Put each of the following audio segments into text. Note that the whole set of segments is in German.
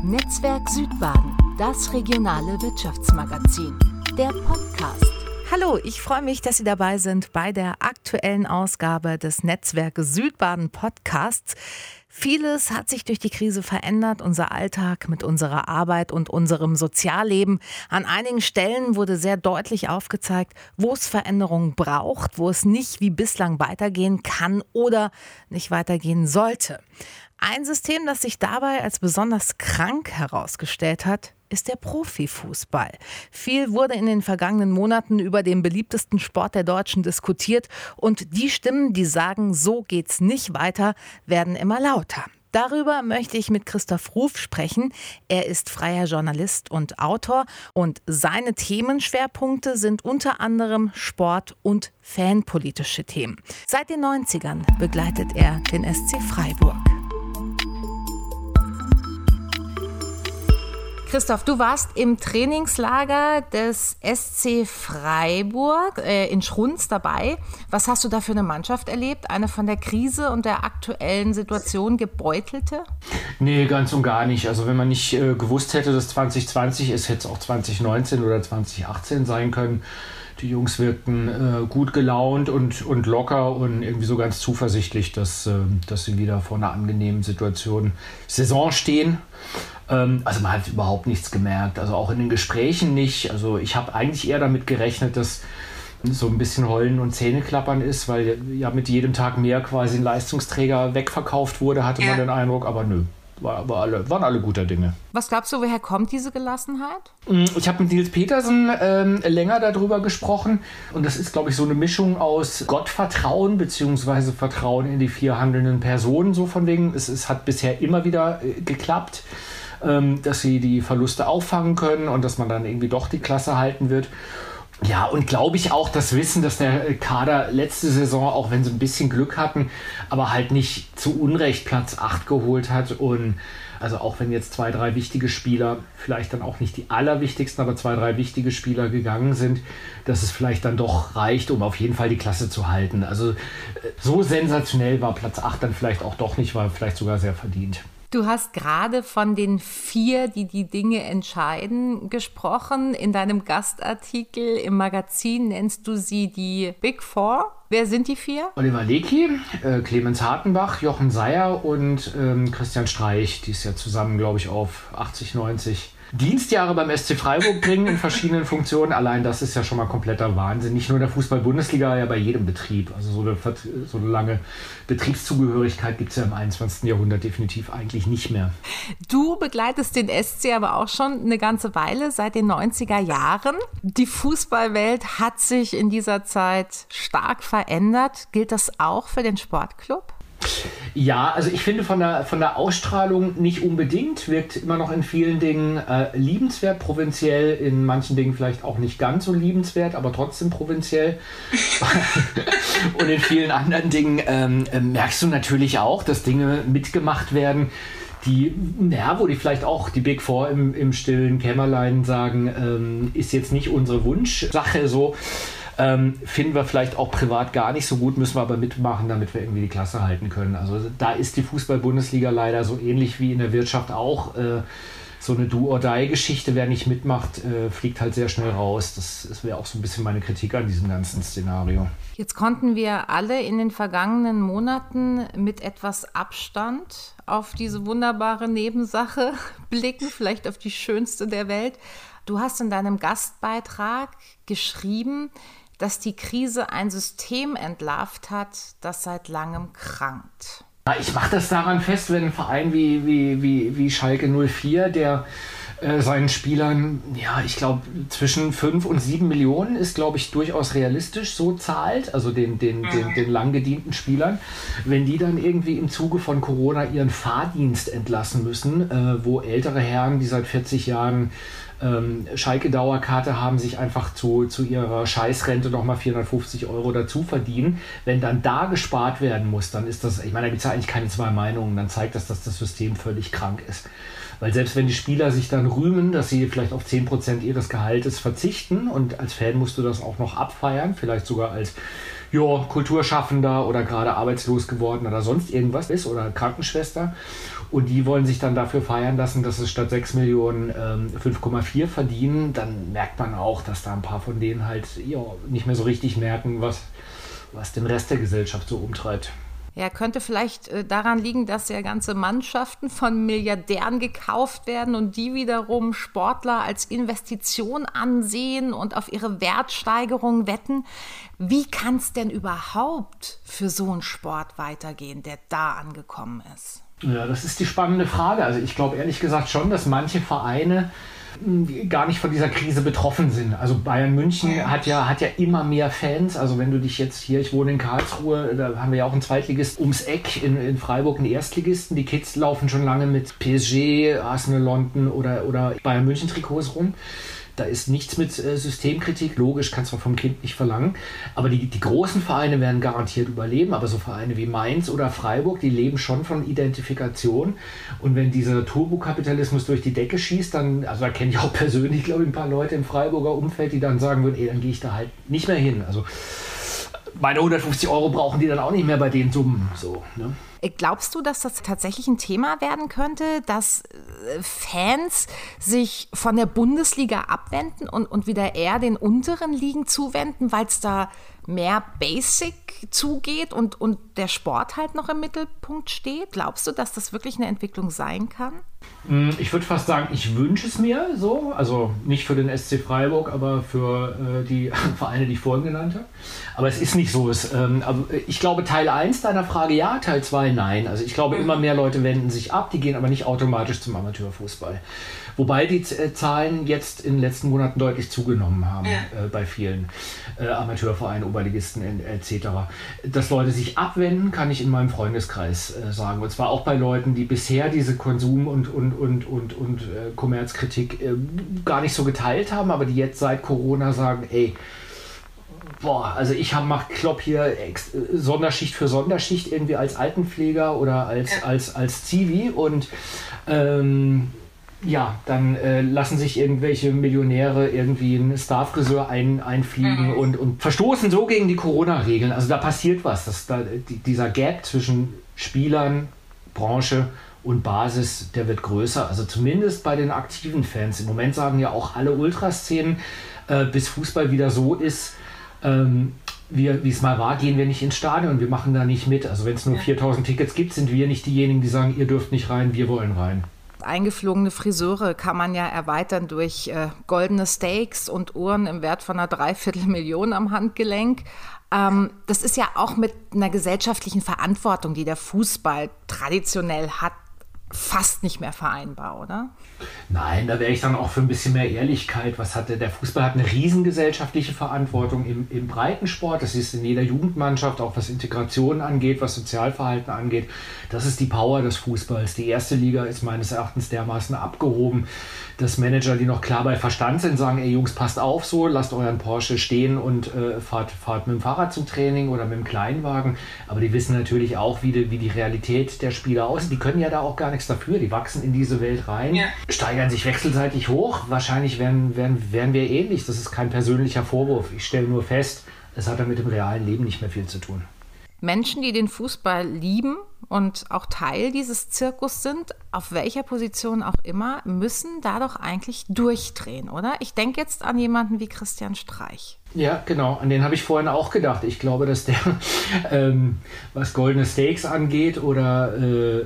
Netzwerk Südbaden, das regionale Wirtschaftsmagazin, der Podcast. Hallo, ich freue mich, dass Sie dabei sind bei der aktuellen Ausgabe des Netzwerk Südbaden Podcasts. Vieles hat sich durch die Krise verändert, unser Alltag mit unserer Arbeit und unserem Sozialleben. An einigen Stellen wurde sehr deutlich aufgezeigt, wo es Veränderungen braucht, wo es nicht wie bislang weitergehen kann oder nicht weitergehen sollte. Ein System, das sich dabei als besonders krank herausgestellt hat, ist der Profifußball. Viel wurde in den vergangenen Monaten über den beliebtesten Sport der Deutschen diskutiert und die Stimmen, die sagen, so geht's nicht weiter, werden immer lauter. Darüber möchte ich mit Christoph Ruf sprechen. Er ist freier Journalist und Autor und seine Themenschwerpunkte sind unter anderem Sport und fanpolitische Themen. Seit den 90ern begleitet er den SC Freiburg. Christoph, du warst im Trainingslager des SC Freiburg in Schruns dabei. Was hast du da für eine Mannschaft erlebt? Eine von der Krise und der aktuellen Situation gebeutelte? Nee, ganz und gar nicht. Also wenn man nicht gewusst hätte, dass 2020 ist, hätte es auch 2019 oder 2018 sein können. Die Jungs wirkten gut gelaunt und locker und irgendwie so ganz zuversichtlich, dass sie wieder vor einer angenehmen Saison stehen. Also man hat überhaupt nichts gemerkt, also auch in den Gesprächen nicht. Also ich habe eigentlich eher damit gerechnet, dass so ein bisschen Heulen und Zähneklappern ist, weil ja mit jedem Tag mehr quasi ein Leistungsträger wegverkauft wurde, hatte man den Eindruck, aber nö. Waren alle guter Dinge. Was glaubst du, woher kommt diese Gelassenheit? Ich habe mit Nils Petersen länger darüber gesprochen und das ist, glaube ich, so eine Mischung aus Gottvertrauen bzw. Vertrauen in die vier handelnden Personen, so von wegen. Es hat bisher immer wieder geklappt, dass sie die Verluste auffangen können und dass man dann irgendwie doch die Klasse halten wird. Ja, und glaube ich auch das Wissen, dass der Kader letzte Saison, auch wenn sie ein bisschen Glück hatten, aber halt nicht zu Unrecht Platz 8 geholt hat. Und also auch wenn jetzt 2, 3 wichtige Spieler, vielleicht dann auch nicht die allerwichtigsten, aber 2, 3 wichtige Spieler gegangen sind, dass es vielleicht dann doch reicht, um auf jeden Fall die Klasse zu halten. Also so sensationell war Platz 8 dann vielleicht auch doch nicht, war vielleicht sogar sehr verdient. Du hast gerade von den 4, die die Dinge entscheiden, gesprochen. In deinem Gastartikel im Magazin nennst du sie die Big Four. Wer sind die 4? Oliver Lecky, Clemens Hartenbach, Jochen Seyer und Christian Streich, die es ja zusammen, glaube ich, auf 80, 90 Dienstjahre beim SC Freiburg bringen in verschiedenen Funktionen. Allein das ist ja schon mal kompletter Wahnsinn. Nicht nur in der Fußball-Bundesliga, ja bei jedem Betrieb. Also so eine lange Betriebszugehörigkeit gibt es ja im 21. Jahrhundert definitiv eigentlich nicht mehr. Du begleitest den SC aber auch schon eine ganze Weile, seit den 90er Jahren. Die Fußballwelt hat sich in dieser Zeit stark verändert. Gilt das auch für den Sportclub? Ja, also ich finde von der Ausstrahlung nicht unbedingt, wirkt immer noch in vielen Dingen liebenswert, provinziell, in manchen Dingen vielleicht auch nicht ganz so liebenswert, aber trotzdem provinziell. Und in vielen anderen Dingen merkst du natürlich auch, dass Dinge mitgemacht werden, wo die vielleicht auch die Big Four im stillen Kämmerlein sagen, ist jetzt nicht unsere Wunschsache so. Finden wir vielleicht auch privat gar nicht so gut, müssen wir aber mitmachen, damit wir irgendwie die Klasse halten können. Also da ist die Fußball-Bundesliga leider so ähnlich wie in der Wirtschaft auch. So eine Do-or-Die-Geschichte, wer nicht mitmacht, fliegt halt sehr schnell raus. Das wäre auch so ein bisschen meine Kritik an diesem ganzen Szenario. Jetzt konnten wir alle in den vergangenen Monaten mit etwas Abstand auf diese wunderbare Nebensache blicken, vielleicht auf die schönste der Welt. Du hast in deinem Gastbeitrag geschrieben, dass die Krise ein System entlarvt hat, das seit langem krankt. Ja, ich mache das daran fest, wenn ein Verein wie Schalke 04, der seinen Spielern, ja, ich glaube, zwischen 5 und 7 Millionen ist, glaube ich, durchaus realistisch, so zahlt, also den lang gedienten Spielern, wenn die dann irgendwie im Zuge von Corona ihren Fahrdienst entlassen müssen, wo ältere Herren, die seit 40 Jahren Schalke-Dauerkarte haben, sich einfach zu ihrer Scheißrente nochmal 450 € dazu verdienen. Wenn dann da gespart werden muss, dann ist das, ich meine, da gibt es ja eigentlich keine zwei Meinungen, dann zeigt das, dass das System völlig krank ist. Weil selbst wenn die Spieler sich dann rühmen, dass sie vielleicht auf 10% ihres Gehaltes verzichten und als Fan musst du das auch noch abfeiern, vielleicht sogar als Kulturschaffender oder gerade arbeitslos geworden oder sonst irgendwas ist oder Krankenschwester. und die wollen sich dann dafür feiern lassen, dass es statt 6 Millionen 5,4 verdienen, dann merkt man auch, dass da ein paar von denen halt nicht mehr so richtig merken, was den Rest der Gesellschaft so umtreibt. Ja, könnte vielleicht daran liegen, dass ja ganze Mannschaften von Milliardären gekauft werden und die wiederum Sportler als Investition ansehen und auf ihre Wertsteigerung wetten. Wie kann es denn überhaupt für so einen Sport weitergehen, der da angekommen ist? Ja, das ist die spannende Frage. Also ich glaube ehrlich gesagt schon, dass manche Vereine gar nicht von dieser Krise betroffen sind. Also Bayern München hat ja immer mehr Fans. Also wenn du dich jetzt hier, ich wohne in Karlsruhe, da haben wir ja auch einen Zweitligist ums Eck, in Freiburg einen Erstligisten. Die Kids laufen schon lange mit PSG, Arsenal London oder Bayern München Trikots rum. Da ist nichts mit Systemkritik. Logisch, kannst du vom Kind nicht verlangen. Aber die großen Vereine werden garantiert überleben. Aber so Vereine wie Mainz oder Freiburg, die leben schon von Identifikation. Und wenn dieser Turbokapitalismus durch die Decke schießt, dann, also da kenne ich auch persönlich, glaube ich, ein paar Leute im Freiburger Umfeld, die dann sagen würden, dann gehe ich da halt nicht mehr hin. Also meine 150 € brauchen die dann auch nicht mehr bei den Summen. So, ne? Glaubst du, dass das tatsächlich ein Thema werden könnte, dass Fans sich von der Bundesliga abwenden und wieder eher den unteren Ligen zuwenden, weil es da mehr Basic zugeht und der Sport halt noch im Mittelpunkt steht? Glaubst du, dass das wirklich eine Entwicklung sein kann? Ich würde fast sagen, ich wünsche es mir so. Also nicht für den SC Freiburg, aber für die Vereine, die ich vorhin genannt habe. Aber es ist nicht so. Aber ich glaube, Teil 1 deiner Frage ja, Teil 2 nein. Also ich glaube, immer mehr Leute wenden sich ab, die gehen aber nicht automatisch zum Amateurfußball. Wobei die Zahlen jetzt in den letzten Monaten deutlich zugenommen haben bei vielen Amateurvereinen, Oberligisten etc. Dass Leute sich abwenden, kann ich in meinem Freundeskreis sagen. Und zwar auch bei Leuten, die bisher diese Konsum- und Kommerzkritik gar nicht so geteilt haben, aber die jetzt seit Corona sagen, also ich mache Klopp hier Sonderschicht für Sonderschicht irgendwie als Altenpfleger oder als Zivi und dann lassen sich irgendwelche Millionäre irgendwie einen Starfriseur einfliegen und verstoßen so gegen die Corona-Regeln. Also da passiert was. Dieser Gap zwischen Spielern, Branche und Basis, der wird größer. Also zumindest bei den aktiven Fans. Im Moment sagen ja auch alle Ultraszenen, bis Fußball wieder so ist, wie es mal war, gehen wir nicht ins Stadion, wir machen da nicht mit. Also wenn es nur 4.000 Tickets gibt, sind wir nicht diejenigen, die sagen, ihr dürft nicht rein, wir wollen rein. Eingeflogene Friseure kann man ja erweitern durch goldene Steaks und Uhren im Wert von einer 250.000 am Handgelenk. Das ist ja auch mit einer gesellschaftlichen Verantwortung, die der Fußball traditionell hat, fast nicht mehr vereinbar, oder? Nein, da wäre ich dann auch für ein bisschen mehr Ehrlichkeit. Der Fußball hat eine riesengesellschaftliche Verantwortung im Breitensport. Das ist in jeder Jugendmannschaft, auch was Integration angeht, was Sozialverhalten angeht. Das ist die Power des Fußballs. Die erste Liga ist meines Erachtens dermaßen abgehoben, dass Manager, die noch klar bei Verstand sind, sagen, Jungs, passt auf so, lasst euren Porsche stehen und fahrt mit dem Fahrrad zum Training oder mit dem Kleinwagen. Aber die wissen natürlich auch, wie die Realität der Spieler aussieht. Die können ja da auch gar nichts dafür. Die wachsen in diese Welt rein, steigern sich wechselseitig hoch. Wahrscheinlich werden wir ähnlich. Das ist kein persönlicher Vorwurf. Ich stelle nur fest, es hat dann mit dem realen Leben nicht mehr viel zu tun. Menschen, die den Fußball lieben und auch Teil dieses Zirkus sind, auf welcher Position auch immer, müssen da doch eigentlich durchdrehen, oder? Ich denke jetzt an jemanden wie Christian Streich. Ja, genau. An den habe ich vorhin auch gedacht. Ich glaube, dass der, was goldene Steaks angeht oder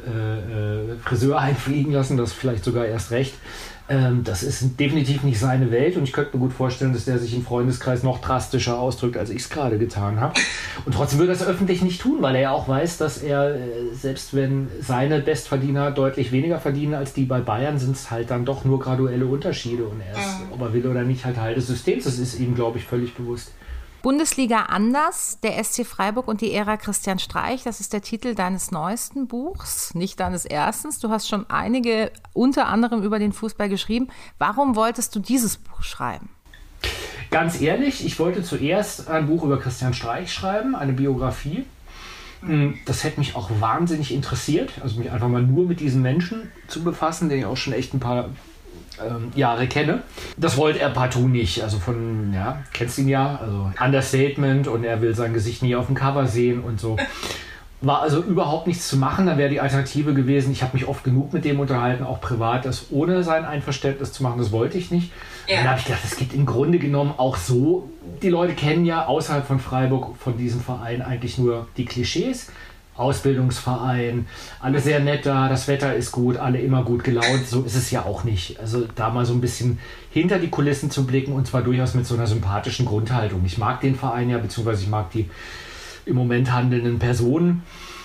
Friseur einfliegen lassen, das vielleicht sogar erst recht, das ist definitiv nicht seine Welt und ich könnte mir gut vorstellen, dass der sich im Freundeskreis noch drastischer ausdrückt, als ich es gerade getan habe. Und trotzdem würde er es öffentlich nicht tun, weil er ja auch weiß, dass er, selbst wenn seine Bestverdiener deutlich weniger verdienen als die bei Bayern, sind es halt dann doch nur graduelle Unterschiede und er ist, ob er will oder nicht, halt Teil des Systems. Das ist ihm, glaube ich, völlig bewusst. Bundesliga anders, der SC Freiburg und die Ära Christian Streich, das ist der Titel deines neuesten Buchs, nicht deines ersten. Du hast schon einige, unter anderem über den Fußball geschrieben. Warum wolltest du dieses Buch schreiben? Ganz ehrlich, ich wollte zuerst ein Buch über Christian Streich schreiben, eine Biografie. Das hätte mich auch wahnsinnig interessiert, also mich einfach mal nur mit diesem Menschen zu befassen, den ich auch schon echt ein paar Jahre kenne. Das wollte er partout nicht. Also kennst ihn ja, also Understatement und er will sein Gesicht nie auf dem Cover sehen und so. War also überhaupt nichts zu machen. Dann wäre die Alternative gewesen, ich habe mich oft genug mit dem unterhalten, auch privat, das ohne sein Einverständnis zu machen, das wollte ich nicht. Ja. Dann habe ich gedacht, es gibt im Grunde genommen auch so, die Leute kennen ja außerhalb von Freiburg, von diesem Verein eigentlich nur die Klischees. Ausbildungsverein, alle sehr nett da, das Wetter ist gut, alle immer gut gelaunt, so ist es ja auch nicht. Also da mal so ein bisschen hinter die Kulissen zu blicken und zwar durchaus mit so einer sympathischen Grundhaltung. Ich mag den Verein ja, beziehungsweise ich mag die im Moment handelnden Personen.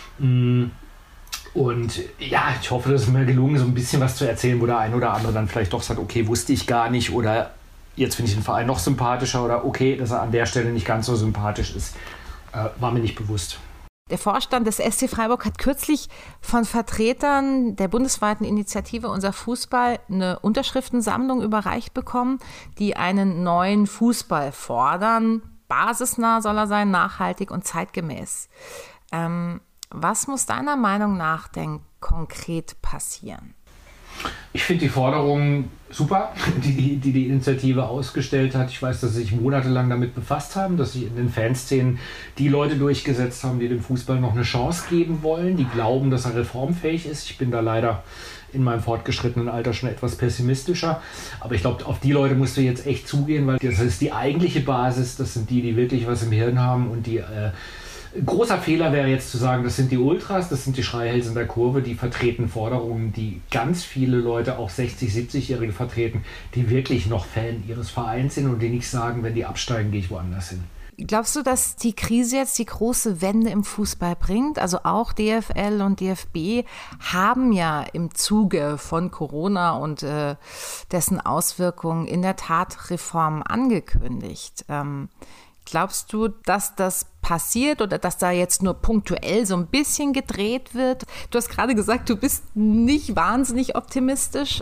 Und ja, ich hoffe, dass es mir gelungen, so ein bisschen was zu erzählen, wo der ein oder andere dann vielleicht doch sagt, okay, wusste ich gar nicht oder jetzt finde ich den Verein noch sympathischer oder okay, dass er an der Stelle nicht ganz so sympathisch ist, war mir nicht bewusst. Der Vorstand des SC Freiburg hat kürzlich von Vertretern der bundesweiten Initiative Unser Fußball eine Unterschriftensammlung überreicht bekommen, die einen neuen Fußball fordern. Basisnah soll er sein, nachhaltig und zeitgemäß. Was muss deiner Meinung nach denn konkret passieren? Ich finde die Forderung super, die Initiative ausgestellt hat. Ich weiß, dass sie sich monatelang damit befasst haben, dass sich in den Fanszenen die Leute durchgesetzt haben, die dem Fußball noch eine Chance geben wollen, die glauben, dass er reformfähig ist. Ich bin da leider in meinem fortgeschrittenen Alter schon etwas pessimistischer. Aber ich glaube, auf die Leute musst du jetzt echt zugehen, weil das ist die eigentliche Basis. Das sind die wirklich was im Hirn haben und die... Großer Fehler wäre jetzt zu sagen, das sind die Ultras, das sind die Schreihälse in der Kurve, die vertreten Forderungen, die ganz viele Leute, auch 60-, 70-Jährige vertreten, die wirklich noch Fan ihres Vereins sind und die nicht sagen, wenn die absteigen, gehe ich woanders hin. Glaubst du, dass die Krise jetzt die große Wende im Fußball bringt? Also auch DFL und DFB haben ja im Zuge von Corona und dessen Auswirkungen in der Tat Reformen angekündigt. Glaubst du, dass das passiert oder dass da jetzt nur punktuell so ein bisschen gedreht wird? Du hast gerade gesagt, du bist nicht wahnsinnig optimistisch.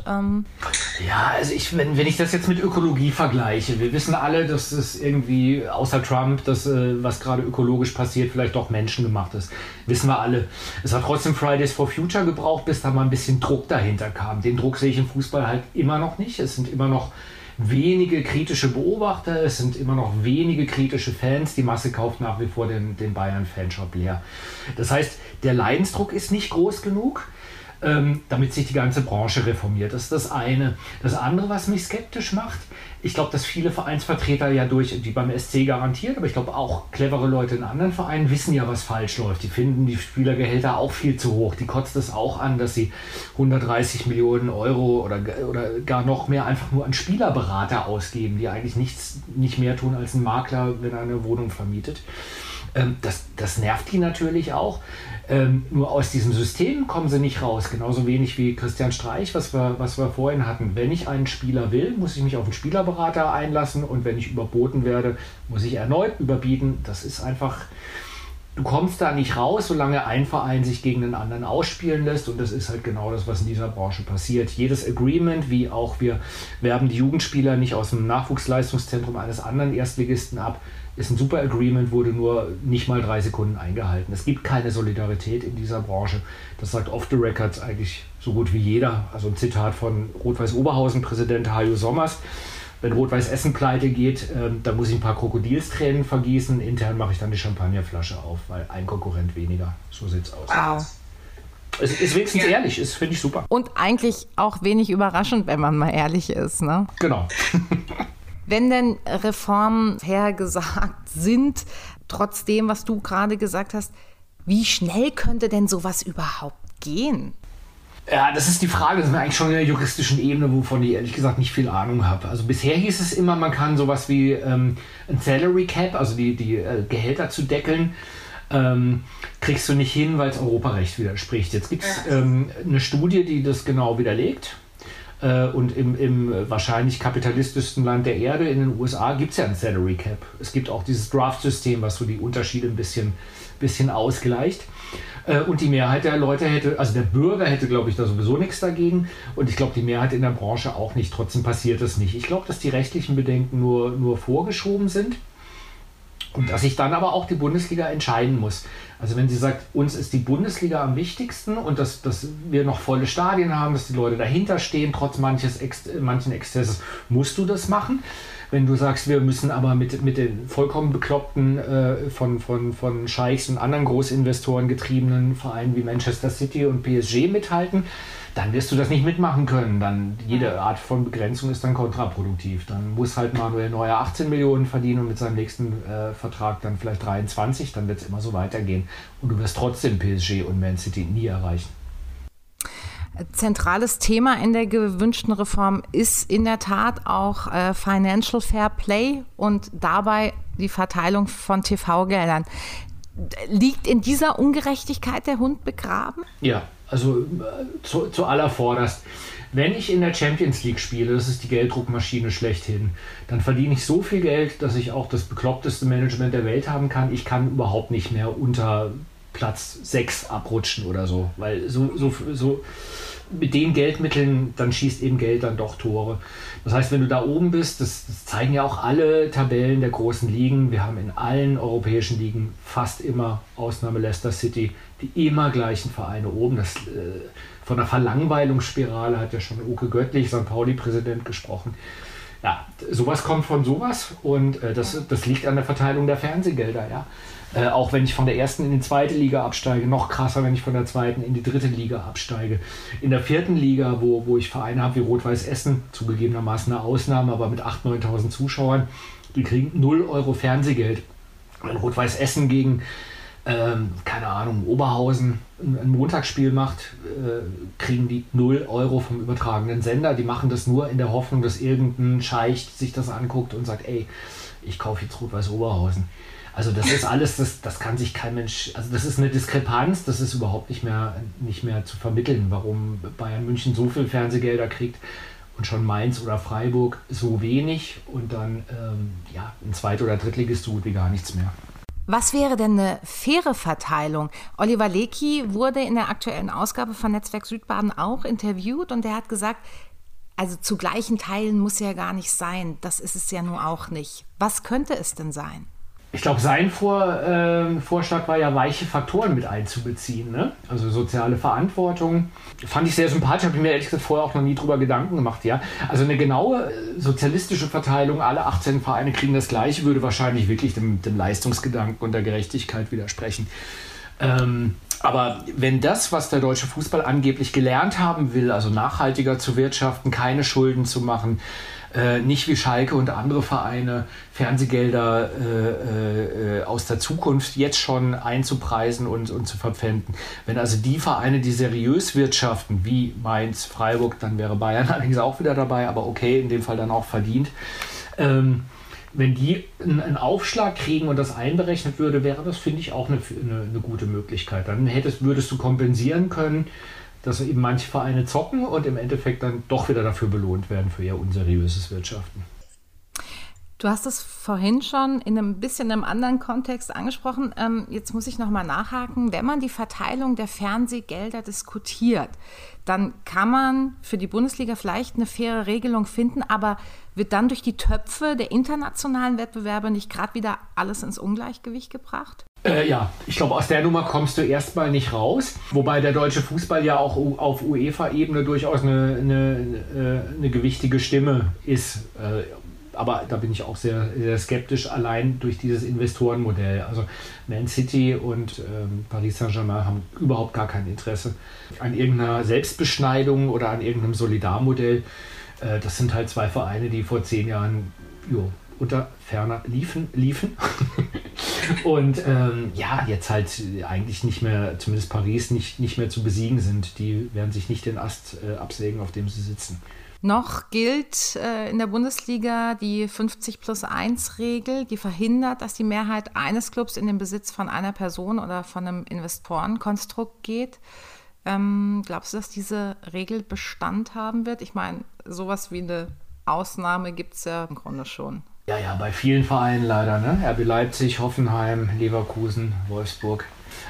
Ja, also wenn ich das jetzt mit Ökologie vergleiche, wir wissen alle, dass es irgendwie außer Trump, das, was gerade ökologisch passiert, vielleicht doch menschengemacht ist. Wissen wir alle. Es hat trotzdem Fridays for Future gebraucht, bis da mal ein bisschen Druck dahinter kam. Den Druck sehe ich im Fußball halt immer noch nicht. Es sind immer noch wenige kritische Beobachter, es sind immer noch wenige kritische Fans. Die Masse kauft nach wie vor den Bayern-Fanshop leer. Das heißt, der Leidensdruck ist nicht groß genug, damit sich die ganze Branche reformiert. Das ist das eine. Das andere, was mich skeptisch macht, ich glaube, dass viele Vereinsvertreter ja die beim SC garantiert, aber ich glaube auch clevere Leute in anderen Vereinen wissen ja, was falsch läuft. Die finden die Spielergehälter auch viel zu hoch. Die kotzt es auch an, dass sie 130 Millionen Euro oder gar noch mehr einfach nur an Spielerberater ausgeben, die eigentlich nicht mehr tun als ein Makler, wenn er eine Wohnung vermietet. Das nervt die natürlich auch. Nur aus diesem System kommen sie nicht raus. Genauso wenig wie Christian Streich, was wir vorhin hatten. Wenn ich einen Spieler will, muss ich mich auf einen Spielerberater einlassen und wenn ich überboten werde, muss ich erneut überbieten. Das ist einfach... Du kommst da nicht raus, solange ein Verein sich gegen den anderen ausspielen lässt und das ist halt genau das, was in dieser Branche passiert. Jedes Agreement, wie auch wir werben die Jugendspieler nicht aus dem Nachwuchsleistungszentrum eines anderen Erstligisten ab, ist ein super Agreement, wurde nur nicht mal 3 Sekunden eingehalten. Es gibt keine Solidarität in dieser Branche. Das sagt off the records eigentlich so gut wie jeder. Also ein Zitat von Rot-Weiß Oberhausen, Präsident Hajo Sommers. Wenn Rot-Weiß Essen pleite geht, dann muss ich ein paar Krokodilstränen vergießen. Intern mache ich dann die Champagnerflasche auf, weil ein Konkurrent weniger. So sieht's aus. Wow. Es ist wenigstens ehrlich, das finde ich super. Und eigentlich auch wenig überraschend, wenn man mal ehrlich ist, ne? Genau. Wenn denn Reformen hergesagt sind, trotzdem, was du gerade gesagt hast, wie schnell könnte denn sowas überhaupt gehen? Ja, das ist die Frage. Das ist eigentlich schon in der juristischen Ebene, wovon ich ehrlich gesagt nicht viel Ahnung habe. Also bisher hieß es immer, man kann sowas wie ein Salary Cap, also die Gehälter zu deckeln, kriegst du nicht hin, weil es Europarecht widerspricht. Jetzt gibt es eine Studie, die das genau widerlegt. Und im wahrscheinlich kapitalistischsten Land der Erde, in den USA, gibt es ja ein Salary Cap. Es gibt auch dieses Draft-System, was so die Unterschiede ein bisschen ausgleicht. Und die Mehrheit der Leute der Bürger hätte, glaube ich, da sowieso nichts dagegen. Und ich glaube, die Mehrheit in der Branche auch nicht. Trotzdem passiert das nicht. Ich glaube, dass die rechtlichen Bedenken nur vorgeschoben sind. Und dass sich dann aber auch die Bundesliga entscheiden muss. Also wenn sie sagt, uns ist die Bundesliga am wichtigsten und dass wir noch volle Stadien haben, dass die Leute dahinter stehen, trotz manchen Exzesses, musst du das machen. Wenn du sagst, wir müssen aber mit den vollkommen bekloppten, von Scheichs und anderen Großinvestoren getriebenen Vereinen wie Manchester City und PSG mithalten, dann wirst du das nicht mitmachen können. Dann jede Art von Begrenzung ist dann kontraproduktiv. Dann muss halt Manuel Neuer 18 Millionen verdienen und mit seinem nächsten Vertrag dann vielleicht 23. Dann wird es immer so weitergehen. Und du wirst trotzdem PSG und Man City nie erreichen. Zentrales Thema in der gewünschten Reform ist in der Tat auch Financial Fair Play und dabei die Verteilung von TV-Geldern. Liegt in dieser Ungerechtigkeit der Hund begraben? Ja, also zu allervorderst. Wenn ich in der Champions League spiele, das ist die Gelddruckmaschine schlechthin, dann verdiene ich so viel Geld, dass ich auch das bekloppteste Management der Welt haben kann. Ich kann überhaupt nicht mehr unter Platz 6 abrutschen oder so, weil so mit den Geldmitteln, dann schießt eben Geld dann doch Tore. Das heißt, wenn du da oben bist, das zeigen ja auch alle Tabellen der großen Ligen, wir haben in allen europäischen Ligen fast immer, Ausnahme Leicester City, die immer gleichen Vereine oben. Das, von der Verlangweilungsspirale hat ja schon Oke Göttlich, St. Pauli-Präsident, gesprochen. Ja, sowas kommt von sowas und das liegt an der Verteilung der Fernsehgelder, ja. Auch wenn ich von der ersten in die zweite Liga absteige, noch krasser, wenn ich von der zweiten in die dritte Liga absteige. In der vierten Liga, wo ich Vereine habe wie Rot-Weiß Essen, zugegebenermaßen eine Ausnahme, aber mit 8.000, 9.000 Zuschauern, die kriegen 0 Euro Fernsehgeld. Wenn Rot-Weiß Essen gegen, keine Ahnung, Oberhausen ein Montagsspiel macht, kriegen die 0 Euro vom übertragenen Sender. Die machen das nur in der Hoffnung, dass irgendein Scheich sich das anguckt und sagt, ey, ich kaufe jetzt Rot-Weiß Oberhausen. Also das ist alles, das kann sich kein Mensch, also das ist eine Diskrepanz, das ist überhaupt nicht mehr zu vermitteln, warum Bayern München so viel Fernsehgelder kriegt und schon Mainz oder Freiburg so wenig und dann ein Zweit- oder Drittligist so gut wie gar nichts mehr. Was wäre denn eine faire Verteilung? Oliver Lecky wurde in der aktuellen Ausgabe von Netzwerk Südbaden auch interviewt und der hat gesagt, also zu gleichen Teilen muss ja gar nicht sein, das ist es ja nur auch nicht. Was könnte es denn sein? Ich glaube, sein Vorschlag war ja, weiche Faktoren mit einzubeziehen, ne? Also soziale Verantwortung. Fand ich sehr sympathisch, habe ich mir ehrlich gesagt vorher auch noch nie drüber Gedanken gemacht. Ja? Also eine genaue sozialistische Verteilung, alle 18 Vereine kriegen das Gleiche, würde wahrscheinlich wirklich dem Leistungsgedanken und der Gerechtigkeit widersprechen. Aber wenn das, was der deutsche Fußball angeblich gelernt haben will, also nachhaltiger zu wirtschaften, keine Schulden zu machen, nicht wie Schalke und andere Vereine Fernsehgelder aus der Zukunft jetzt schon einzupreisen und zu verpfänden. Wenn also die Vereine, die seriös wirtschaften, wie Mainz, Freiburg, dann wäre Bayern allerdings auch wieder dabei, aber okay, in dem Fall dann auch verdient. Wenn die einen Aufschlag kriegen und das einberechnet würde, wäre das, finde ich, auch eine gute Möglichkeit. Dann würdest du kompensieren können, dass eben manche Vereine zocken und im Endeffekt dann doch wieder dafür belohnt werden für ihr unseriöses Wirtschaften. Du hast es vorhin schon in einem bisschen einem anderen Kontext angesprochen. Jetzt muss ich nochmal nachhaken. Wenn man die Verteilung der Fernsehgelder diskutiert, dann kann man für die Bundesliga vielleicht eine faire Regelung finden, aber wird dann durch die Töpfe der internationalen Wettbewerbe nicht gerade wieder alles ins Ungleichgewicht gebracht? Ja, ich glaube, aus der Nummer kommst du erstmal nicht raus. Wobei der deutsche Fußball ja auch auf UEFA-Ebene durchaus eine gewichtige Stimme ist. Aber da bin ich auch sehr, sehr skeptisch, allein durch dieses Investorenmodell. Also Man City und Paris Saint-Germain haben überhaupt gar kein Interesse an irgendeiner Selbstbeschneidung oder an irgendeinem Solidarmodell. Das sind halt zwei Vereine, die vor 10 Jahren unter ferner liefen. Und jetzt halt eigentlich nicht mehr, zumindest Paris, nicht mehr zu besiegen sind. Die werden sich nicht den Ast absägen, auf dem sie sitzen. Noch gilt in der Bundesliga die 50+1-Regel, die verhindert, dass die Mehrheit eines Clubs in den Besitz von einer Person oder von einem Investorenkonstrukt geht. Glaubst du, dass diese Regel Bestand haben wird? Ich meine, sowas wie eine Ausnahme gibt es ja im Grunde schon. Ja, bei vielen Vereinen leider, ne? RB Leipzig, Hoffenheim, Leverkusen, Wolfsburg.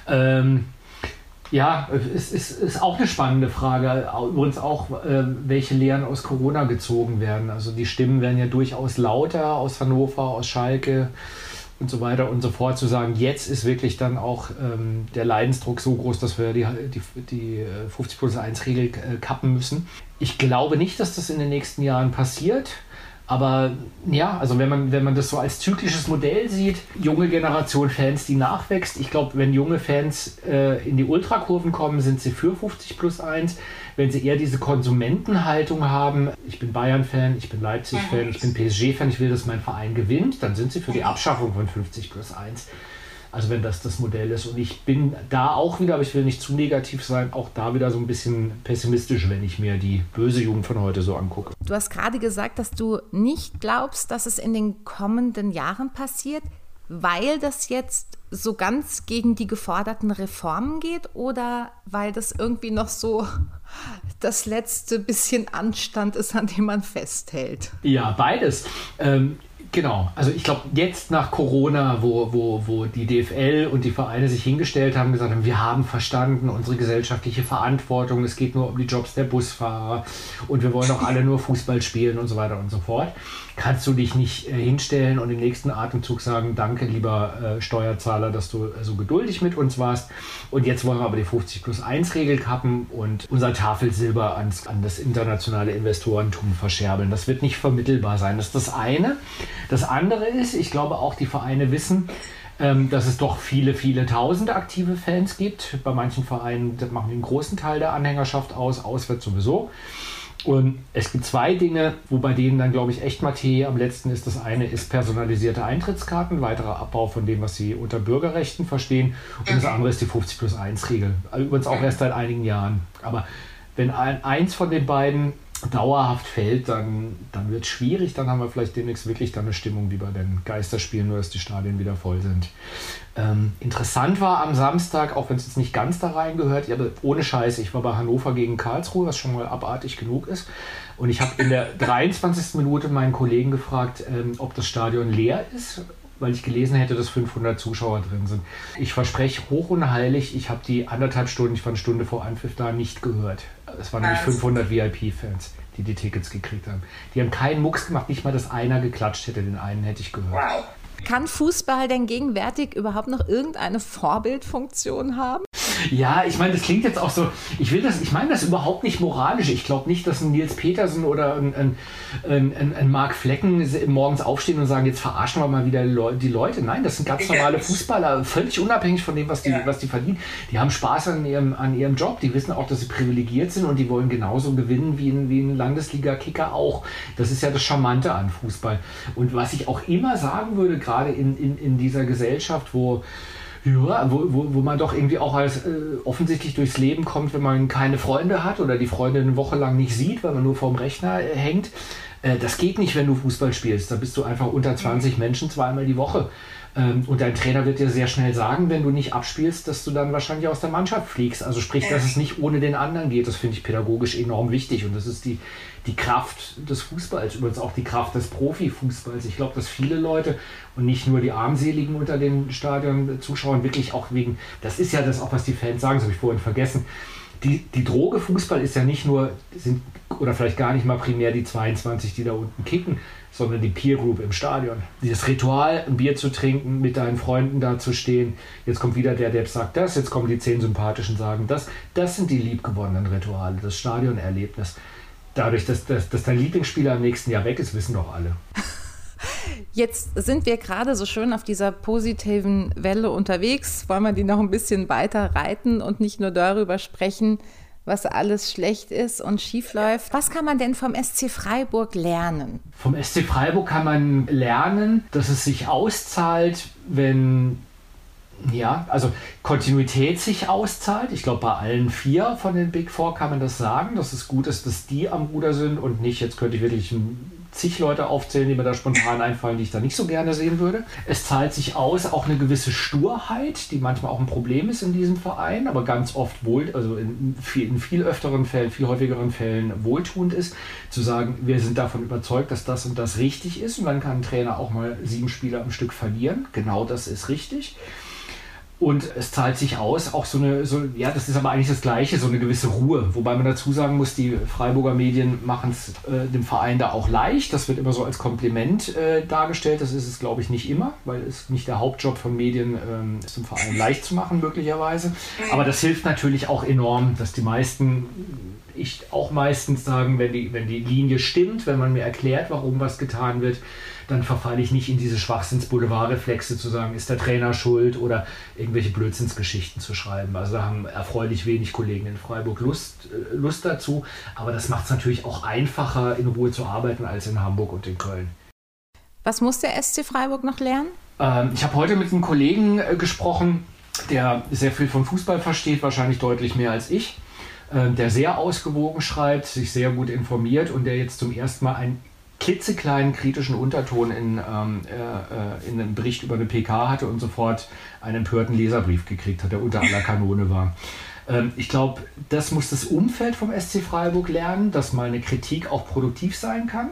Ja, es ist auch eine spannende Frage. Übrigens auch, welche Lehren aus Corona gezogen werden. Also die Stimmen werden ja durchaus lauter aus Hannover, aus Schalke und so weiter und so fort, zu sagen, jetzt ist wirklich dann auch der Leidensdruck so groß, dass wir die 50+1-Regel kappen müssen. Ich glaube nicht, dass das in den nächsten Jahren passiert. Aber ja, also wenn man das so als zyklisches Modell sieht, junge Generation Fans, die nachwächst. Ich glaube, wenn junge Fans in die Ultrakurven kommen, sind sie für 50+1. Wenn sie eher diese Konsumentenhaltung haben, ich bin Bayern-Fan, ich bin Leipzig-Fan, ich bin PSG-Fan, ich will, dass mein Verein gewinnt, dann sind sie für die Abschaffung von 50+1. Also wenn das Modell ist. Und ich bin da auch wieder, aber ich will nicht zu negativ sein, auch da wieder so ein bisschen pessimistisch, wenn ich mir die böse Jugend von heute so angucke. Du hast gerade gesagt, dass du nicht glaubst, dass es in den kommenden Jahren passiert, weil das jetzt so ganz gegen die geforderten Reformen geht oder weil das irgendwie noch so das letzte bisschen Anstand ist, an dem man festhält? Ja, beides. Genau, also ich glaube, jetzt nach Corona, wo die DFL und die Vereine sich hingestellt haben, gesagt haben, wir haben verstanden unsere gesellschaftliche Verantwortung, es geht nur um die Jobs der Busfahrer und wir wollen auch alle nur Fußball spielen und so weiter und so fort, kannst du dich nicht hinstellen und im nächsten Atemzug sagen, danke lieber Steuerzahler, dass du so geduldig mit uns warst und jetzt wollen wir aber die 50+1-Regel kappen und unser Tafelsilber an das internationale Investorentum verscherbeln. Das wird nicht vermittelbar sein, das ist das eine. Das andere ist, ich glaube auch die Vereine wissen, dass es doch viele, viele tausende aktive Fans gibt. Bei manchen Vereinen machen die einen großen Teil der Anhängerschaft aus, auswärts sowieso. Und es gibt zwei Dinge, wo bei denen dann, glaube ich, echt Materie am letzten ist. Das eine ist personalisierte Eintrittskarten, weiterer Abbau von dem, was sie unter Bürgerrechten verstehen. Und das andere ist die 50+1-Regel. Übrigens auch erst seit einigen Jahren. Aber wenn eins von den beiden dauerhaft fällt, dann wird es schwierig. Dann haben wir vielleicht demnächst wirklich dann eine Stimmung wie bei den Geisterspielen, nur dass die Stadien wieder voll sind. Interessant war am Samstag, auch wenn es jetzt nicht ganz da reingehört, aber ohne Scheiß, ich war bei Hannover gegen Karlsruhe, was schon mal abartig genug ist. Und ich habe in der 23. Minute meinen Kollegen gefragt, ob das Stadion leer ist, weil ich gelesen hätte, dass 500 Zuschauer drin sind. Ich verspreche hoch und heilig, ich habe die 1,5 Stunden, ich war eine Stunde vor Anpfiff da, nicht gehört. Es waren nämlich 500 VIP-Fans, die Tickets gekriegt haben. Die haben keinen Mucks gemacht, nicht mal, dass einer geklatscht hätte, den einen hätte ich gehört. Wow. Kann Fußball denn gegenwärtig überhaupt noch irgendeine Vorbildfunktion haben? Ja, ich meine, das klingt jetzt auch so, ich meine das überhaupt nicht moralisch. Ich glaube nicht, dass ein Nils Petersen oder ein Marc Flecken morgens aufstehen und sagen, jetzt verarschen wir mal wieder die Leute. Nein, das sind ganz normale Fußballer, völlig unabhängig von dem, was die verdienen. Die haben Spaß an ihrem Job, die wissen auch, dass sie privilegiert sind und die wollen genauso gewinnen wie ein Landesliga-Kicker auch. Das ist ja das Charmante an Fußball. Und was ich auch immer sagen würde, gerade in dieser Gesellschaft, wo man doch irgendwie auch als offensichtlich durchs Leben kommt, wenn man keine Freunde hat oder die Freunde eine Woche lang nicht sieht, weil man nur vorm Rechner hängt. Das geht nicht, wenn du Fußball spielst. Da bist du einfach unter 20 Menschen zweimal die Woche. Und dein Trainer wird dir sehr schnell sagen, wenn du nicht abspielst, dass du dann wahrscheinlich aus der Mannschaft fliegst. Also sprich, dass es nicht ohne den anderen geht. Das finde ich pädagogisch enorm wichtig. Und das ist die Kraft des Fußballs, übrigens auch die Kraft des Profifußballs. Ich glaube, dass viele Leute und nicht nur die Armseligen unter den Stadion-Zuschauern wirklich auch wegen, das ist ja das auch, was die Fans sagen, das habe ich vorhin vergessen, die Droge Fußball ist ja nicht nur, oder vielleicht gar nicht mal primär die 22, die da unten kicken, sondern die Peer Group im Stadion. Dieses Ritual, ein Bier zu trinken, mit deinen Freunden da zu stehen, jetzt kommt wieder der sagt das, jetzt kommen die 10 Sympathischen sagen das sind die liebgewonnenen Rituale, das Stadionerlebnis. Dadurch, dass dein Lieblingsspieler im nächsten Jahr weg ist, wissen doch alle. Jetzt sind wir gerade so schön auf dieser positiven Welle unterwegs. Wollen wir die noch ein bisschen weiter reiten und nicht nur darüber sprechen, was alles schlecht ist und schief läuft. Was kann man denn vom SC Freiburg lernen? Vom SC Freiburg kann man lernen, dass es sich auszahlt, wenn also Kontinuität sich auszahlt. Ich glaube, bei allen 4 von den Big Four kann man das sagen, dass es gut ist, dass die am Ruder sind und nicht, jetzt könnte ich wirklich zig Leute aufzählen, die mir da spontan einfallen, die ich da nicht so gerne sehen würde. Es zahlt sich aus, auch eine gewisse Sturheit, die manchmal auch ein Problem ist in diesem Verein, aber ganz oft in viel öfteren Fällen, viel häufigeren Fällen wohltuend ist, zu sagen, wir sind davon überzeugt, dass das und das richtig ist und dann kann ein Trainer auch mal 7 Spieler am Stück verlieren. Genau das ist richtig. Und es zahlt sich aus, auch das ist aber eigentlich das Gleiche, so eine gewisse Ruhe. Wobei man dazu sagen muss, die Freiburger Medien machen es dem Verein da auch leicht. Das wird immer so als Kompliment dargestellt. Das ist es, glaube ich, nicht immer, weil es nicht der Hauptjob von Medien ist, dem Verein leicht zu machen, möglicherweise. Aber das hilft natürlich auch enorm, dass die meisten, ich auch meistens sagen, wenn die Linie stimmt, wenn man mir erklärt, warum was getan wird, dann verfalle ich nicht in diese Schwachsinns-Boulevard-Reflexe zu sagen, ist der Trainer schuld oder irgendwelche Blödsinnsgeschichten zu schreiben. Also da haben erfreulich wenig Kollegen in Freiburg Lust dazu. Aber das macht es natürlich auch einfacher, in Ruhe zu arbeiten als in Hamburg und in Köln. Was muss der SC Freiburg noch lernen? Ich habe heute mit einem Kollegen gesprochen, der sehr viel von Fußball versteht, wahrscheinlich deutlich mehr als ich, der sehr ausgewogen schreibt, sich sehr gut informiert und der jetzt zum ersten Mal einen klitzekleinen kritischen Unterton in einem Bericht über eine PK hatte und sofort einen empörten Leserbrief gekriegt hat, der unter aller Kanone war. Ich glaube, das muss das Umfeld vom SC Freiburg lernen, dass mal eine Kritik auch produktiv sein kann.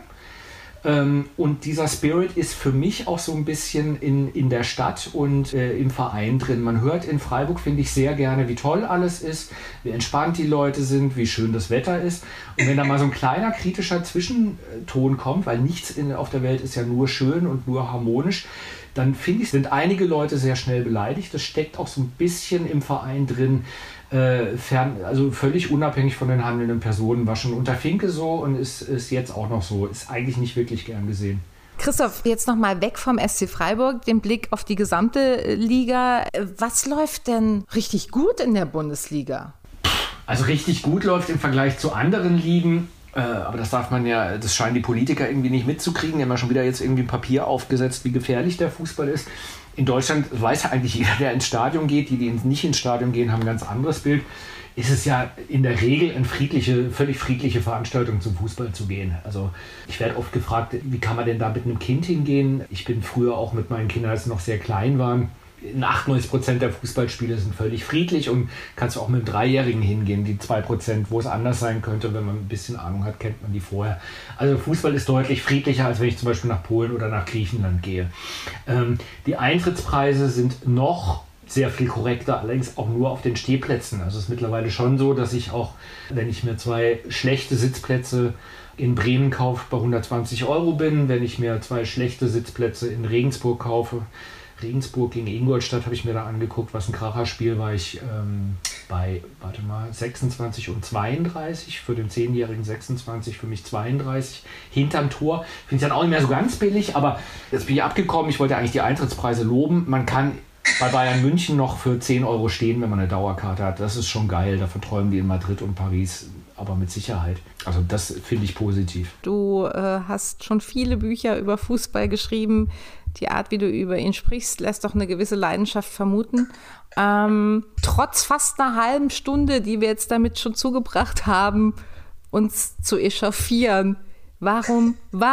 Und dieser Spirit ist für mich auch so ein bisschen in der Stadt und im Verein drin. Man hört in Freiburg, finde ich, sehr gerne, wie toll alles ist, wie entspannt die Leute sind, wie schön das Wetter ist. Und wenn da mal so ein kleiner kritischer Zwischenton kommt, weil nichts auf der Welt ist ja nur schön und nur harmonisch, dann finde ich, sind einige Leute sehr schnell beleidigt. Das steckt auch so ein bisschen im Verein drin, also völlig unabhängig von den handelnden Personen. War schon unter Finke so und ist jetzt auch noch so. Ist eigentlich nicht wirklich gern gesehen. Christoph, jetzt nochmal weg vom SC Freiburg, den Blick auf die gesamte Liga. Was läuft denn richtig gut in der Bundesliga? Also richtig gut läuft im Vergleich zu anderen Ligen. Aber das scheinen die Politiker irgendwie nicht mitzukriegen. Die haben ja schon wieder jetzt irgendwie ein Papier aufgesetzt, wie gefährlich der Fußball ist. In Deutschland weiß ja eigentlich jeder, der ins Stadion geht. Die nicht ins Stadion gehen, haben ein ganz anderes Bild. Ist es ja in der Regel eine völlig friedliche Veranstaltung, zum Fußball zu gehen. Also ich werde oft gefragt, wie kann man denn da mit einem Kind hingehen? Ich bin früher auch mit meinen Kindern, als sie noch sehr klein waren. 98% der Fußballspiele sind völlig friedlich und kannst du auch mit einem Dreijährigen hingehen. Die 2%, wo es anders sein könnte, wenn man ein bisschen Ahnung hat, kennt man die vorher. Also Fußball ist deutlich friedlicher, als wenn ich zum Beispiel nach Polen oder nach Griechenland gehe. Die Eintrittspreise sind noch sehr viel korrekter, allerdings auch nur auf den Stehplätzen. Also es ist mittlerweile schon so, dass ich auch, wenn ich mir 2 schlechte Sitzplätze in Bremen kaufe, bei 120 € bin. Wenn ich mir 2 schlechte Sitzplätze in Regensburg kaufe, Regensburg gegen Ingolstadt habe ich mir da angeguckt, was ein Kracherspiel war. Ich bei 26 und 32, für den 10-Jährigen 26, für mich 32, hinterm Tor. Finde ich dann auch nicht mehr so ganz billig, aber jetzt bin ich abgekommen. Ich wollte eigentlich die Eintrittspreise loben. Man kann bei Bayern München noch für 10 € stehen, wenn man eine Dauerkarte hat. Das ist schon geil. Davon träumen die in Madrid und Paris, aber mit Sicherheit. Also das finde ich positiv. Du hast schon viele Bücher über Fußball geschrieben. Die Art, wie du über ihn sprichst, lässt doch eine gewisse Leidenschaft vermuten. Trotz fast einer halben Stunde, die wir jetzt damit schon zugebracht haben, uns zu echauffieren. Warum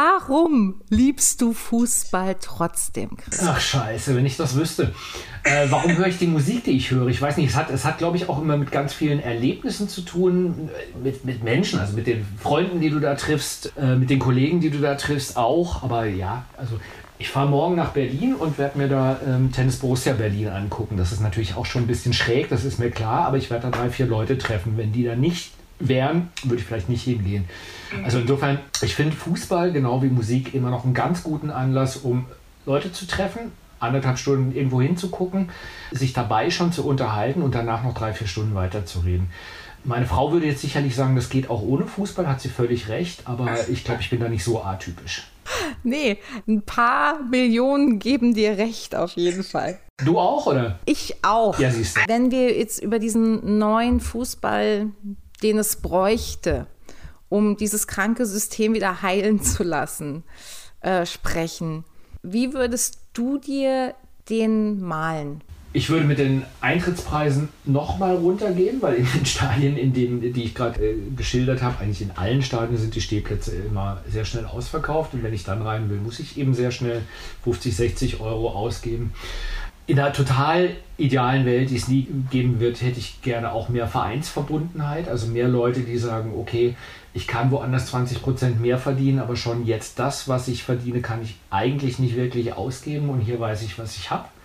liebst du Fußball trotzdem, Christoph? Ach scheiße, wenn ich das wüsste. Warum höre ich die Musik, die ich höre? Ich weiß nicht, es hat glaube ich auch immer mit ganz vielen Erlebnissen zu tun, mit Menschen, also mit den Freunden, die du da triffst, mit den Kollegen, die du da triffst auch. Aber ja, also ich fahre morgen nach Berlin und werde mir da Tennis Borussia Berlin angucken. Das ist natürlich auch schon ein bisschen schräg, das ist mir klar, aber ich werde da 3-4 Leute treffen. Wenn die da nicht wären, würde ich vielleicht nicht hingehen. Also insofern, ich finde Fußball genau wie Musik immer noch einen ganz guten Anlass, um Leute zu treffen, 1,5 Stunden irgendwo hinzugucken, sich dabei schon zu unterhalten und danach noch 3-4 Stunden weiterzureden. Meine Frau würde jetzt sicherlich sagen, das geht auch ohne Fußball, hat sie völlig recht, aber ich glaube, ich bin da nicht so atypisch. Nee, ein paar Millionen geben dir recht auf jeden Fall. Du auch, oder? Ich auch. Ja, siehst du. Wenn wir jetzt über diesen neuen Fußball, den es bräuchte, um dieses kranke System wieder heilen zu lassen, sprechen, wie würdest du dir den malen? Ich würde mit den Eintrittspreisen nochmal runtergehen, weil in den Stadien, die ich gerade geschildert habe, eigentlich in allen Stadien sind die Stehplätze immer sehr schnell ausverkauft. Und wenn ich dann rein will, muss ich eben sehr schnell 50, 60 € ausgeben. In einer total idealen Welt, die es nie geben wird, hätte ich gerne auch mehr Vereinsverbundenheit. Also mehr Leute, die sagen, okay, ich kann woanders 20% mehr verdienen, aber schon jetzt das, was ich verdiene, kann ich eigentlich nicht wirklich ausgeben. Und hier weiß ich, was ich habe.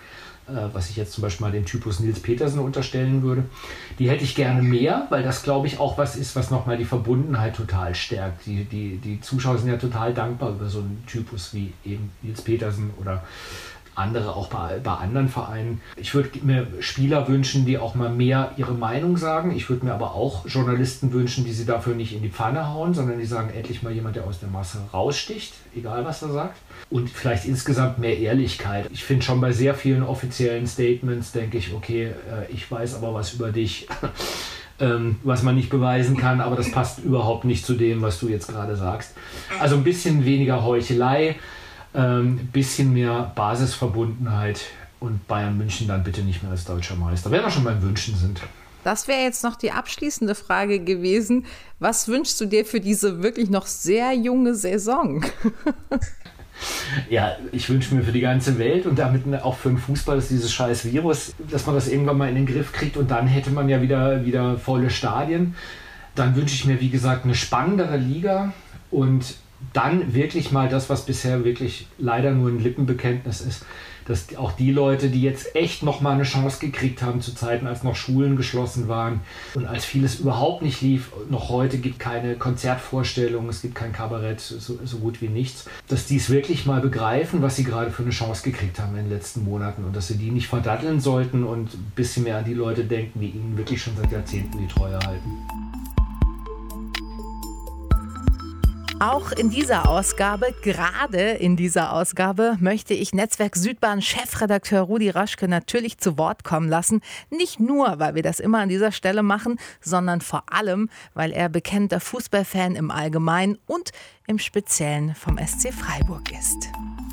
was ich jetzt zum Beispiel mal dem Typus Nils Petersen unterstellen würde. Die hätte ich gerne mehr, weil das, glaube ich, auch was ist, was nochmal die Verbundenheit total stärkt. Die Zuschauer sind ja total dankbar über so einen Typus wie eben Nils Petersen oder andere auch bei anderen Vereinen. Ich würde mir Spieler wünschen, die auch mal mehr ihre Meinung sagen. Ich würde mir aber auch Journalisten wünschen, die sie dafür nicht in die Pfanne hauen, sondern die sagen, endlich mal jemand, der aus der Masse raussticht, egal was er sagt. Und vielleicht insgesamt mehr Ehrlichkeit. Ich finde schon bei sehr vielen offiziellen Statements, denke ich, okay, ich weiß aber was über dich, was man nicht beweisen kann, aber das passt überhaupt nicht zu dem, was du jetzt gerade sagst. Also ein bisschen weniger Heuchelei, bisschen mehr Basisverbundenheit und Bayern München dann bitte nicht mehr als deutscher Meister, wenn wir schon beim Wünschen sind. Das wäre jetzt noch die abschließende Frage gewesen. Was wünschst du dir für diese wirklich noch sehr junge Saison? Ja, ich wünsche mir für die ganze Welt und damit auch für den Fußball, dass dieses scheiß Virus, dass man das irgendwann mal in den Griff kriegt und dann hätte man ja wieder volle Stadien. Dann wünsche ich mir, wie gesagt, eine spannendere Liga und dann wirklich mal das, was bisher wirklich leider nur ein Lippenbekenntnis ist, dass auch die Leute, die jetzt echt noch mal eine Chance gekriegt haben zu Zeiten, als noch Schulen geschlossen waren und als vieles überhaupt nicht lief, noch heute gibt keine Konzertvorstellungen, es gibt kein Kabarett, so gut wie nichts, dass die es wirklich mal begreifen, was sie gerade für eine Chance gekriegt haben in den letzten Monaten und dass sie die nicht verdatteln sollten und ein bisschen mehr an die Leute denken, die ihnen wirklich schon seit Jahrzehnten die Treue halten. Auch in dieser Ausgabe, gerade in dieser Ausgabe, möchte ich Netzwerk Südbahn-Chefredakteur Rudi Raschke natürlich zu Wort kommen lassen. Nicht nur, weil wir das immer an dieser Stelle machen, sondern vor allem, weil er bekennender Fußballfan im Allgemeinen und im Speziellen vom SC Freiburg ist.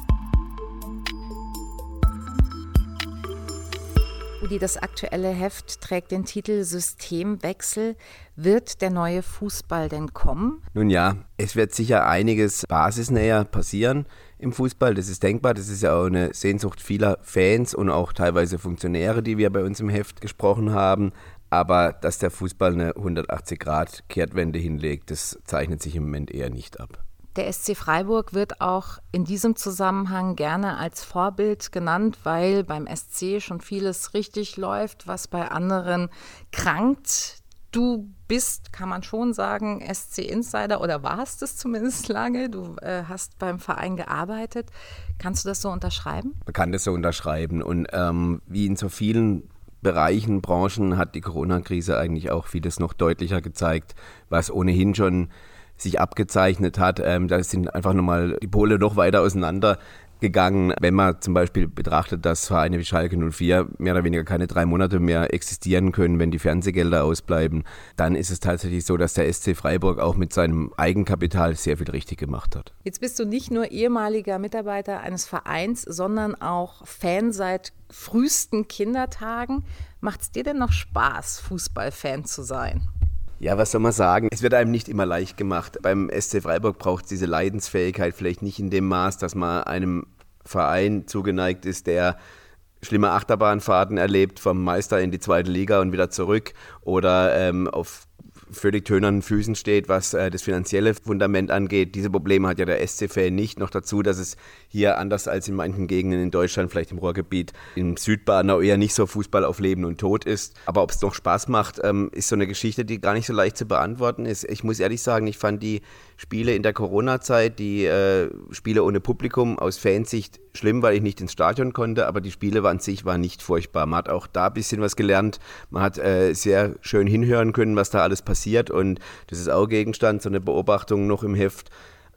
Rudi, das aktuelle Heft trägt den Titel Systemwechsel. Wird der neue Fußball denn kommen? Nun ja, es wird sicher einiges basisnäher passieren im Fußball. Das ist denkbar. Das ist ja auch eine Sehnsucht vieler Fans und auch teilweise Funktionäre, die wir bei uns im Heft gesprochen haben. Aber dass der Fußball eine 180-Grad-Kehrtwende hinlegt, das zeichnet sich im Moment eher nicht ab. Der SC Freiburg wird auch in diesem Zusammenhang gerne als Vorbild genannt, weil beim SC schon vieles richtig läuft, was bei anderen krankt. Du bist, kann man schon sagen, SC-Insider oder warst es zumindest lange. Du hast beim Verein gearbeitet. Kannst du das so unterschreiben? Man kann das so unterschreiben. Und wie in so vielen Bereichen, Branchen hat die Corona-Krise eigentlich auch vieles noch deutlicher gezeigt, was ohnehin schon sich abgezeichnet hat. Da sind einfach nochmal die Pole noch weiter auseinander gegangen. Wenn man zum Beispiel betrachtet, dass Vereine wie Schalke 04 mehr oder weniger keine 3 Monate mehr existieren können, wenn die Fernsehgelder ausbleiben, dann ist es tatsächlich so, dass der SC Freiburg auch mit seinem Eigenkapital sehr viel richtig gemacht hat. Jetzt bist du nicht nur ehemaliger Mitarbeiter eines Vereins, sondern auch Fan seit frühesten Kindertagen. Macht es dir denn noch Spaß, Fußballfan zu sein? Ja, was soll man sagen? Es wird einem nicht immer leicht gemacht. Beim SC Freiburg braucht es diese Leidensfähigkeit vielleicht nicht in dem Maß, dass man einem Verein zugeneigt ist, der schlimme Achterbahnfahrten erlebt, vom Meister in die zweite Liga und wieder zurück oder auf völlig tönernen Füßen steht, was das finanzielle Fundament angeht. Diese Probleme hat ja der SC-Fan nicht. Noch dazu, dass es hier anders als in manchen Gegenden in Deutschland, vielleicht im Ruhrgebiet, im Südbahn auch eher nicht so Fußball auf Leben und Tod ist. Aber ob es noch Spaß macht, ist so eine Geschichte, die gar nicht so leicht zu beantworten ist. Ich muss ehrlich sagen, ich fand die Spiele in der Corona-Zeit, die Spiele ohne Publikum aus Fansicht schlimm, weil ich nicht ins Stadion konnte, aber die Spiele an sich waren nicht furchtbar. Man hat auch da ein bisschen was gelernt. Man hat sehr schön hinhören können, was da alles passiert und das ist auch Gegenstand, so eine Beobachtung noch im Heft,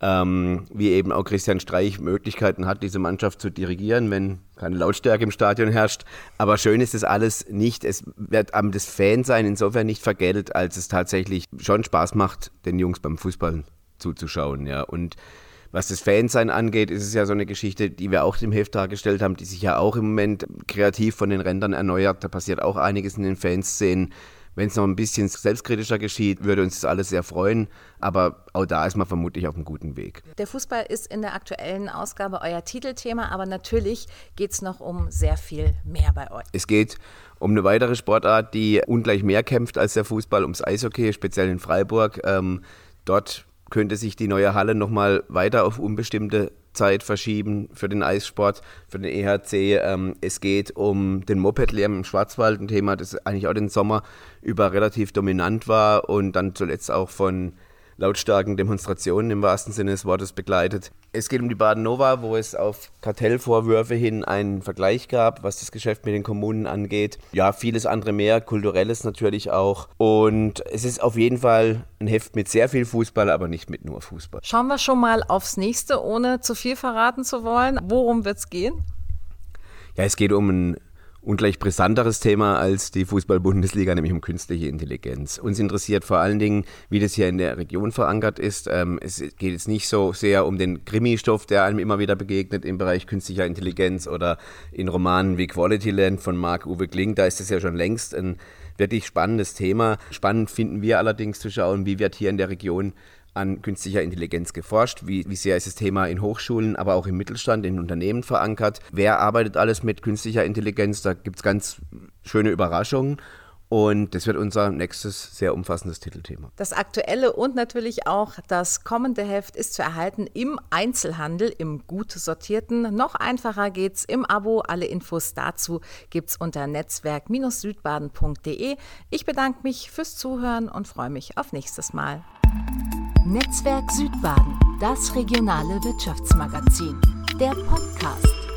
wie eben auch Christian Streich Möglichkeiten hat, diese Mannschaft zu dirigieren, wenn keine Lautstärke im Stadion herrscht. Aber schön ist das alles nicht. Es wird das Fansein insofern nicht vergällt, als es tatsächlich schon Spaß macht, den Jungs beim Fußball zuzuschauen. Ja. Und was das Fansein angeht, ist es ja so eine Geschichte, die wir auch im Heft dargestellt haben, die sich ja auch im Moment kreativ von den Rändern erneuert. Da passiert auch einiges in den Fanszenen. Wenn es noch ein bisschen selbstkritischer geschieht, würde uns das alles sehr freuen. Aber auch da ist man vermutlich auf einem guten Weg. Der Fußball ist in der aktuellen Ausgabe euer Titelthema, aber natürlich geht es noch um sehr viel mehr bei euch. Es geht um eine weitere Sportart, die ungleich mehr kämpft als der Fußball, ums Eishockey, speziell in Freiburg. Dort könnte sich die neue Halle nochmal weiter auf unbestimmte Startzeit verschieben für den Eissport, für den EHC. Es geht um den Mopedlärm im Schwarzwald, ein Thema, das eigentlich auch den Sommer über relativ dominant war und dann zuletzt auch von lautstarken Demonstrationen im wahrsten Sinne des Wortes begleitet. Es geht um die Baden Nova, wo es auf Kartellvorwürfe hin einen Vergleich gab, was das Geschäft mit den Kommunen angeht. Ja, vieles andere mehr, kulturelles natürlich auch. Und es ist auf jeden Fall ein Heft mit sehr viel Fußball, aber nicht mit nur Fußball. Schauen wir schon mal aufs nächste, ohne zu viel verraten zu wollen. Worum wird es gehen? Ja, es geht um ein ungleich brisanteres Thema als die Fußball-Bundesliga, nämlich um künstliche Intelligenz. Uns interessiert vor allen Dingen, wie das hier in der Region verankert ist. Es geht jetzt nicht so sehr um den Krimi-Stoff, der einem immer wieder begegnet im Bereich künstlicher Intelligenz oder in Romanen wie Quality Land von Marc-Uwe Kling. Da ist es ja schon längst ein wirklich spannendes Thema. Spannend finden wir allerdings zu schauen, wie wird hier in der Region an künstlicher Intelligenz geforscht, wie sehr ist das Thema in Hochschulen, aber auch im Mittelstand, in Unternehmen verankert. Wer arbeitet alles mit künstlicher Intelligenz? Da gibt es ganz schöne Überraschungen und das wird unser nächstes sehr umfassendes Titelthema. Das aktuelle und natürlich auch das kommende Heft ist zu erhalten im Einzelhandel, im gut sortierten. Noch einfacher geht's im Abo. Alle Infos dazu gibt's unter netzwerk-südbaden.de. Ich bedanke mich fürs Zuhören und freue mich auf nächstes Mal. Netzwerk Südbaden, das regionale Wirtschaftsmagazin, der Podcast.